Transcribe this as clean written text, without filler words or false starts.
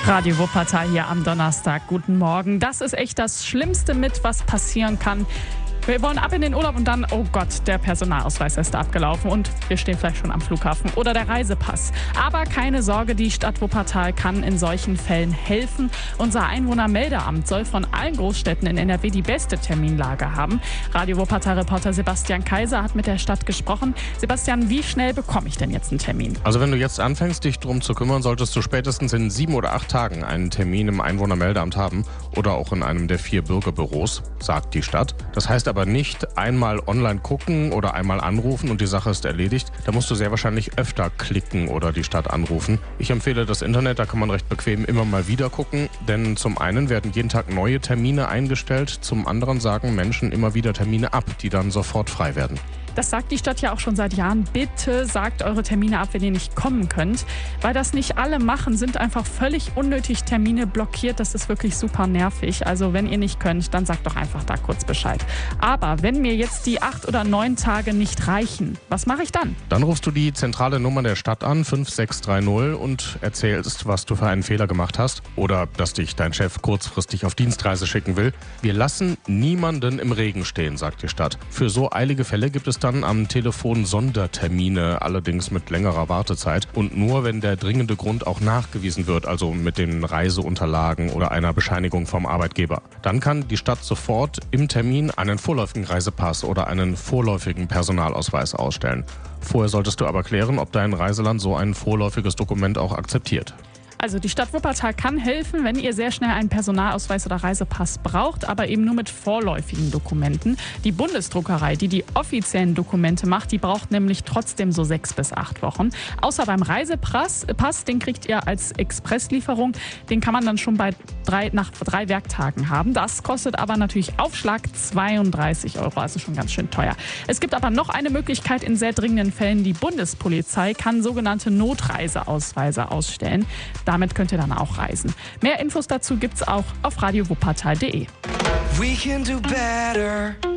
Radio Wuppertal hier am Donnerstag. Guten Morgen. Das ist echt das Schlimmste mit, was passieren kann. Wir wollen ab in den Urlaub und dann, oh Gott, der Personalausweis ist abgelaufen und wir stehen vielleicht schon am Flughafen oder der Reisepass. Aber keine Sorge, die Stadt Wuppertal kann in solchen Fällen helfen. Unser Einwohnermeldeamt soll von allen Großstädten in NRW die beste Terminlage haben. Radio Wuppertal-Reporter Sebastian Kaiser hat mit der Stadt gesprochen. Sebastian, wie schnell bekomme ich denn jetzt einen Termin? Also wenn du jetzt anfängst, dich drum zu kümmern, solltest du spätestens in 7 oder 8 Tagen einen Termin im Einwohnermeldeamt haben oder auch in einem der 4 Bürgerbüros, sagt die Stadt. Das heißt aber nicht einmal online gucken oder einmal anrufen und die Sache ist erledigt. Da musst du sehr wahrscheinlich öfter klicken oder die Stadt anrufen. Ich empfehle das Internet, da kann man recht bequem immer mal wieder gucken, denn zum einen werden jeden Tag neue Termine eingestellt, zum anderen sagen Menschen immer wieder Termine ab, die dann sofort frei werden. Das sagt die Stadt ja auch schon seit Jahren. Bitte sagt eure Termine ab, wenn ihr nicht kommen könnt. Weil das nicht alle machen, sind einfach völlig unnötig Termine blockiert. Das ist wirklich super nervig. Also wenn ihr nicht könnt, dann sagt doch einfach da kurz Bescheid. Aber wenn mir jetzt die 8 oder 9 Tage nicht reichen, was mache ich dann? Dann rufst du die zentrale Nummer der Stadt an, 5630, und erzählst, was du für einen Fehler gemacht hast oder dass dich dein Chef kurzfristig auf Dienstreise schicken will. Wir lassen niemanden im Regen stehen, sagt die Stadt. Für so eilige Fälle gibt es dann am Telefon Sondertermine, allerdings mit längerer Wartezeit und nur, wenn der dringende Grund auch nachgewiesen wird, also mit den Reiseunterlagen oder einer Bescheinigung vom Arbeitgeber. Dann kann die Stadt sofort im Termin einen vorläufigen Reisepass oder einen vorläufigen Personalausweis ausstellen. Vorher solltest du aber klären, ob dein Reiseland so ein vorläufiges Dokument auch akzeptiert. Also die Stadt Wuppertal kann helfen, wenn ihr sehr schnell einen Personalausweis oder Reisepass braucht, aber eben nur mit vorläufigen Dokumenten. Die Bundesdruckerei, die offiziellen Dokumente macht, die braucht nämlich trotzdem so 6 bis 8 Wochen. Außer beim Reisepass, den kriegt ihr als Expresslieferung. Den kann man dann schon nach 3 Werktagen haben. Das kostet aber natürlich Aufschlag 32 €, also schon ganz schön teuer. Es gibt aber noch eine Möglichkeit in sehr dringenden Fällen. Die Bundespolizei kann sogenannte Notreiseausweise ausstellen. Damit könnt ihr dann auch reisen. Mehr Infos dazu gibt's auch auf radiowuppertal.de. We can do better.